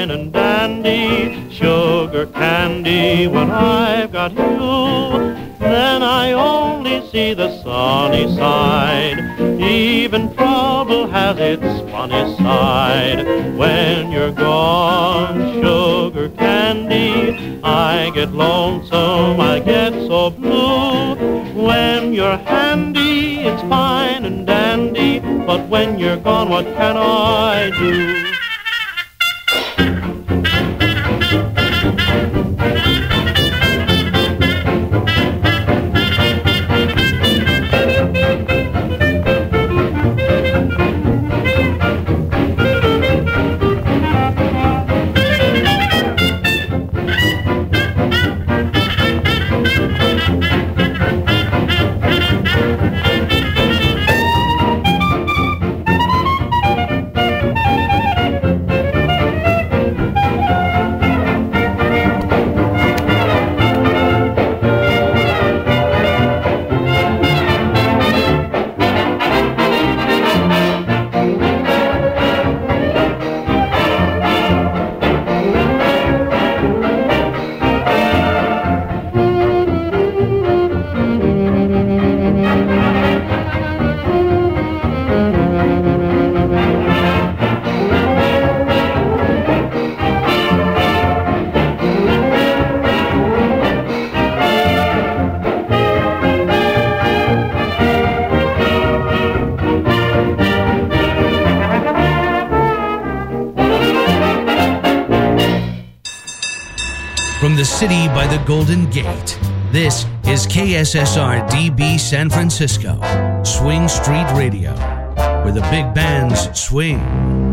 fine and dandy, sugar candy when I've got you. Then I only see the sunny side. Even trouble has its funny side. When you're gone, sugar candy, I get lonesome, I get so blue. When you're handy, it's fine and dandy, but when you're gone, what can I do? From the city by the Golden Gate, this is KSSR DB San Francisco, Swing Street Radio, where the big bands swing.